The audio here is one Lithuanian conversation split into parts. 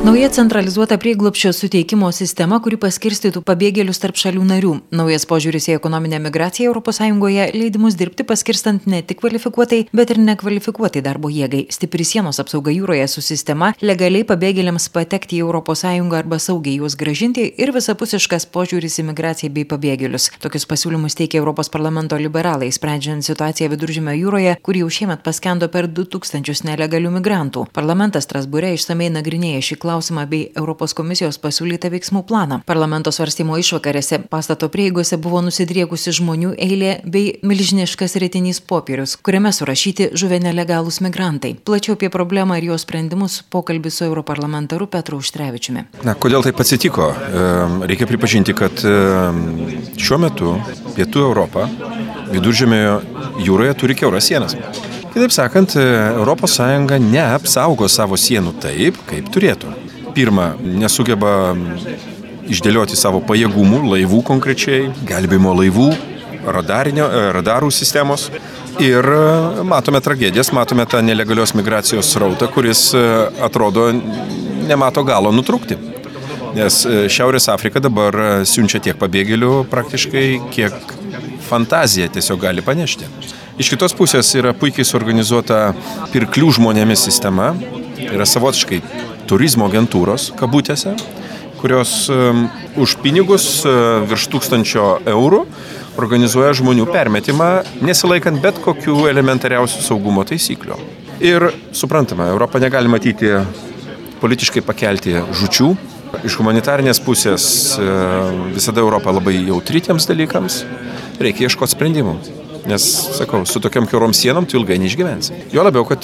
Nauja centralizuota prieglobsčio suteikimo sistema, kuri paskirstytų pabėgėlius tarp šalių narių. Naujas požiūris į ekonominę migraciją ES leidimus dirbti paskirstant ne tik kvalifikuotai, bet ir nekvalifikuotai darbo jėgai. Stipri sienos apsauga jūroje su sistema, legaliai pabėgėliams patekti į ES arba saugiai juos grąžinti ir visapusiškas požiūris į migraciją bei pabėgėlius. Tokius pasiūlymus teikia Europos parlamento liberalai, sprendžiant situaciją Viduržemio jūroje, kur jau šiemet paskendo per 2000 nelegalių migrantų. Parlamentas Strasbūre išsamei nagrinėja šį klausimą bei Europos komisijos pasiūlytą veiksmų planą. Parlamento svarstymo išvakarėse pastato prieigose buvo nusidriekusi žmonių eilė bei milžiniškas ritinys popierius, kuriame surašyti žuvę nelegalūs migrantai. Plačiau apie problemą ir jos sprendimus pokalbis su europarlamentaru Petru Auštrevičiumi. Kodėl taip atsitiko? Reikia pripažinti, kad šiuo metu Pietų Europa Viduržemio jūroje turi kiauras sienas. Kitaip sakant, ES neapsaugo savo sienų taip, kaip turėtų. Pirma, nesugeba išdėlioti savo pajėgumų, laivų konkrečiai, gelbėjimo laivų, radarų sistemos. Ir matome tragedijas, matome tą nelegalios migracijos srautą, kuris atrodo nemato galo nutrūkti. Nes Šiaurės Afrika dabar siunčia tiek pabėgėlių praktiškai, kiek fantazija tiesiog gali panešti. Iš kitos pusės yra puikiai suorganizuota pirklių žmonėmis sistema, yra savotiškai turizmo agentūros, kabutėse, kurios už pinigus virš 1000 eurų organizuoja žmonių permetimą, nesilaikant bet kokių elementariausių saugumo taisyklių. Ir suprantama, Europą negali matyti politiškai pakelti žūčių. Iš humanitarinės pusės visada Europa labai jautri tiems dalykams, reikia ieškoti sprendimų. Nes, sakau, su tokiam kiaurom sienom tu ilgai neišgyvensi. Jo labiau, kad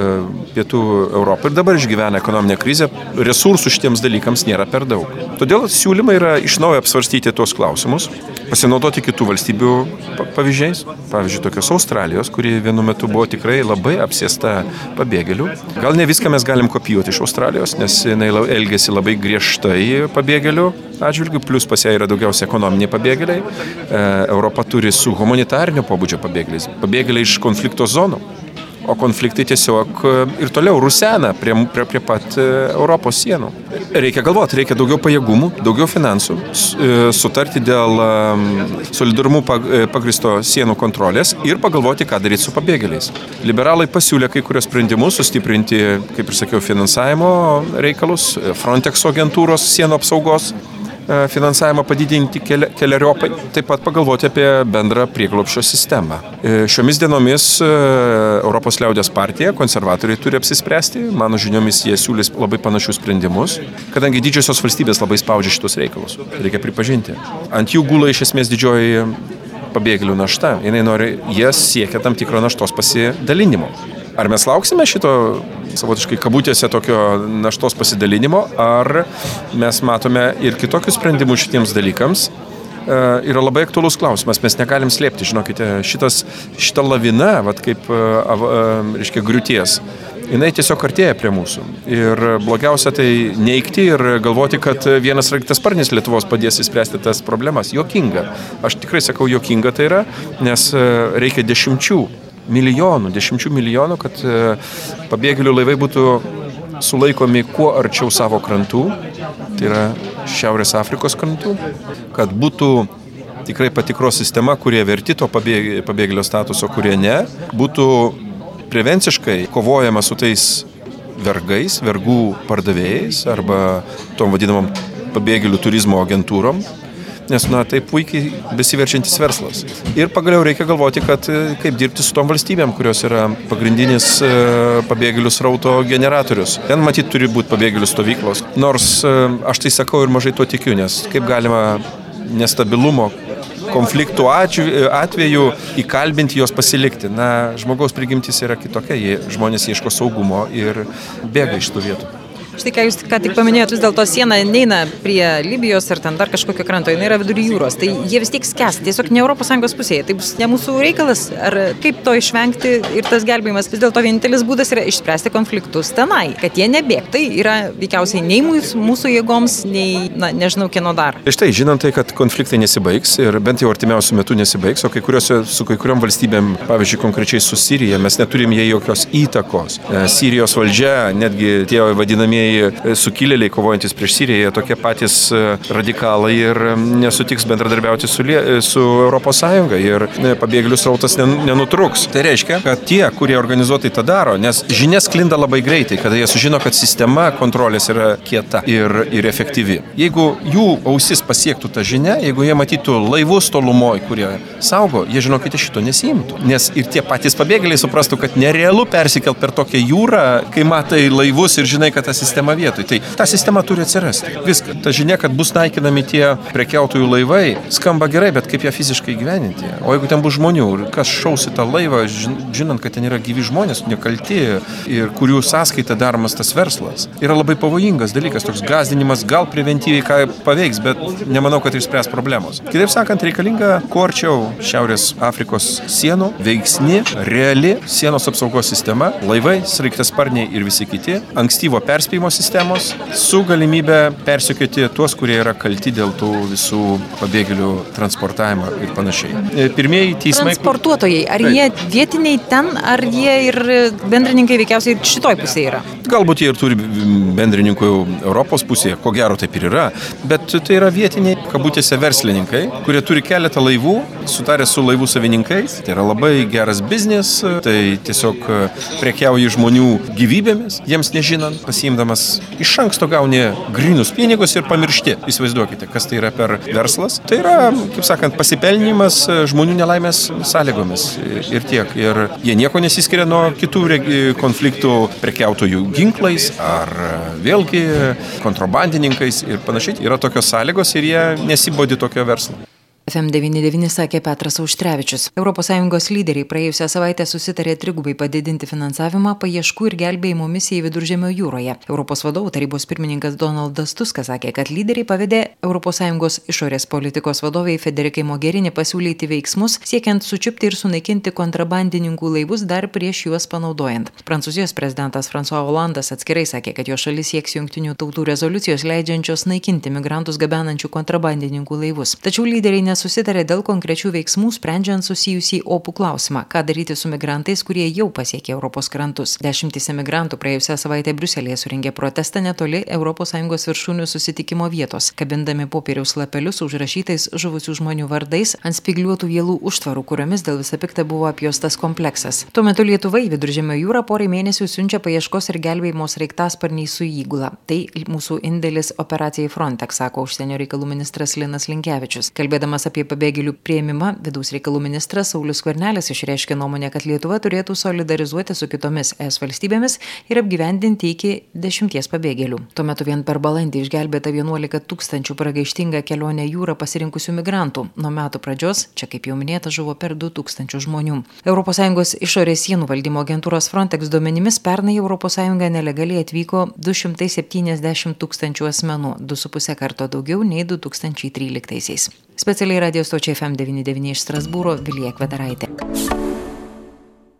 Pietų Europa ir dabar išgyvena ekonominę krizę, resursų šitiems dalykams nėra per daug. Todėl siūlymai yra iš naujo apsvarstyti tuos klausimus, pasinaudoti kitų valstybių pavyzdžiais. Pavyzdžiui, tokios Australijos, kuri vienu metu buvo tikrai labai apsėsta pabėgėlių. Gal ne viską mes galim kopijuoti iš Australijos, nes jinai elgiasi labai griežtai pabėgėlių atžvilgių, plus pas ją yra daugiausiai ekonominiai pabėgėliai. Europa turi su humanitarinio pobūdžio pabėgėliai iš konflikto zonų. O konfliktai tiesiog ir toliau rusena prie pat Europos sienų. Reikia galvoti, reikia daugiau pajėgumų, daugiau finansų, sutarti dėl solidarumu pagristo sienų kontrolės ir pagalvoti, ką daryti su pabėgėliais. Liberalai pasiūlė kai kurios sprendimus sustiprinti, kaip ir sakiau, finansavimo reikalus, Frontexo agentūros sienų apsaugos finansavimą padidinti keleriopai, taip pat pagalvoti apie bendrą prieglobsčio sistemą. Šiomis dienomis Europos liaudės partija, konservatoriai turi apsispręsti, mano žiniomis jie siūlys labai panašius sprendimus, kadangi didžiosios valstybės labai spaudžia šitus reikalus, reikia pripažinti. Ant jų gula iš esmės didžioji pabėgėlių našta, jie siekia tam tikro naštos pasidalinimo. Ar mes lauksime šito savotiškai kabutėse tokio naštos pasidalinimo, ar mes matome ir kitokius sprendimus šitiems dalykams, yra labai aktualus klausimas. Mes negalim slėpti, žinokite, šita lavina, kaip griūties, jinai tiesiog artėja prie mūsų. Ir blogiausia tai neigti ir galvoti, kad vienas sraigtasparnis Lietuvos padės įspręsti tas problemas. Juokinga. Aš tikrai sakau, juokinga tai yra, nes reikia 10 milijonų, kad pabėgėlių laivai būtų sulaikomi kuo arčiau savo krantų, tai yra Šiaurės Afrikos krantų, kad būtų tikrai patikros sistema, kurie verti to pabėgėlio statuso, kurie ne, būtų prevenciškai kovojama su tais vergais, vergų pardavėjais arba tom vadinamom pabėgėlių turizmo agentūrom. Nes, tai puikiai besiverčiantis verslas. Ir pagaliau reikia galvoti, kaip dirbti su tom valstybėm, kurios yra pagrindinis pabėgėlių srauto generatorius. Ten matyt turi būti pabėgėlių stovyklos. Nors aš tai sakau ir mažai to tikiu, nes kaip galima nestabilumo, konfliktų atveju įkalbinti juos pasilikti. Žmogaus prigimtis yra kitokia, žmonės ieško saugumo ir bėga iš tų vietų. Štai ką jūs ką tik paminėjot, vis dėlto siena neina prie Libijos ar ten dar kažkokio kranto, jinai yra vidury jūros, tai jie vis tiek skęsta, tiesiog ne ES pusėje, tai bus ne mūsų reikalas, ar kaip to išvengti ir tas gelbėjimas, vis dėlto vienintelis būdas yra išspręsti konfliktus tenai, kad jie nebėgtų, tai yra veikiausiai nei mūsų jėgoms, nei, nežinau, kieno dar. Štai, žinant tai, kad konfliktai nesibaigs ir bent jau artimiausių metų nesibaigs, o su kai kuriom valstybėm, pavyzdžiui, konkrečiai su Sirija, mes neturim jai jokios įtakos. Sirijos valdžia, netgi tie vadinamieji politiniai sukilėliai kovojantis prieš Siriją, jie tokie patys radikalai ir nesutiks bendradarbiauti su ES ir pabėgėlių srautas nenutruks. Tai reiškia, kad tie, kurie organizuotai tą daro, nes žinia sklinda labai greitai, kada jie sužino, kad sistema kontrolės yra kieta ir efektyvi. Jeigu jų ausis pasiektų tą žinią, jeigu jie matytų laivus tolumoj, kurie saugo, jie žinokite šito nesiimtų. Nes ir tie patys pabėgėliai suprastų, kad nerealu persikelt per tokią jūrą, kai matai laivus ir žinai, kad ta sistema vietoj. Tai ta sistema turi atsirasti. Viską. Ta žinia, kad bus naikinami tie prekiautojų laivai, skamba gerai, bet kaip ją fiziškai gyveninti? O jeigu ten bus žmonių, kas šaus į tą laivą, žinant, kad ten yra gyvi žmonės, nekalti ir kurių sąskaita daromas tas verslas, yra labai pavojingas dalykas, toks gąsdinimas, gal preventyviai ką paveiks, bet nemanau, kad išspręs problemos. Kitaip sakant, reikalinga kuo arčiau Šiaurės Afrikos sienų, veiksni, reali sienos apsaugos sistema, laivai, sraigtasparniai ir visi kiti, ankstyvo perspėjimo sistemos, su galimybė persekioti tuos, kurie yra kalti dėl tų visų pabėgėlių transportavimo ir panašiai. Pirmieji teismai... Transportuotojai, ar jie vietiniai ten, ar jie ir bendrininkai veikiausiai šitoj pusėje yra? Galbūt jie ir turi bendrininkų Europos pusėje, ko gero taip ir yra, bet tai yra vietiniai, kabutėse, verslininkai, kurie turi keletą laivų, sutarę su laivų savininkais. Tai yra labai geras biznis, tai tiesiog prekiauji žmonių gyvybėmis, jiems nežinant, pasiimdamas iš anksto gauni grynus pinigus ir pamiršti. Įsivaizduokite, kas tai yra per verslas. Tai yra, kaip sakant, pasipelnimas žmonių nelaimės sąlygomis ir tiek. Ir jie nieko nesiskiria nuo kitų konfliktų prekiautojų ginklais ar vėlgi kontrabandininkais ir panašiai. Yra tokios sąlygos ir jie nesibodi tokio verslo. FM99 sakė Petras Auštrevičius. ES lyderiai praėjusią savaitę susitarė trigubai padidinti finansavimą paieškų ir gelbėjimo misijai Viduržemio jūroje. Europos vadovų tarybos pirmininkas Donaldas Tuskas sakė, kad lyderiai pavedė ES išorės politikos vadoviai Federikai Mogherini pasiūlyti veiksmus, siekiant sučiupti ir sunaikinti kontrabandininkų laivus dar prieš juos panaudojant. Prancūzijos prezidentas François Hollandas atskirai sakė, kad jo šalis sieks jungtinių tautų rezoliucijos leidžiančios naikinti migrantus gabenančių kontrabandininkų laivus. Tačiau lyderiai nesusitarė dėl konkrečių veiksmų, sprendžiant susijusį opų klausimą, ką daryti su migrantais, kurie jau pasiekė Europos krantus. Dešimtys emigrantų praėjusią savaitę Briuselėje surengė protestą netoli ES viršūnių susitikimo vietos, kabindami popieriaus lapelius užrašytais žuvusių žmonių vardais ant spygliuotų vielų užtvarų, kuriomis dėl visa pikta buvo apjuostas kompleksas. Tuo metu Lietuva į Viduržemio jūrą porai mėnesių siunčia paieškos ir gelbėjimo sraigtasparniai su įgula. Tai mūsų indėlis operacijai Frontex, sako užsienio reikalų ministras Linas Linkevičius. Kalbėdamas apie pabėgėlių priėmimą, vidaus reikalų ministras Saulius Skvernelis išreiškė nuomonę, kad Lietuva turėtų solidarizuoti su kitomis ES valstybėmis ir apgyvendinti iki 10 pabėgėlių. Tuo metu vien per balandį išgelbėta 11 000 pragaištingą kelionę jūrą pasirinkusių migrantų. Nuo metų pradžios, čia kaip jau minėta, žuvo per 2000 žmonių. ES išorės sienų valdymo agentūros Frontex duomenimis pernai ES nelegaliai atvyko 270 000 asmenų, 2,5 karto daugiau nei 2013-aisiais. Specialiai radio stočiai FM99 iš Strasbūro Vilija Kvedaraitė.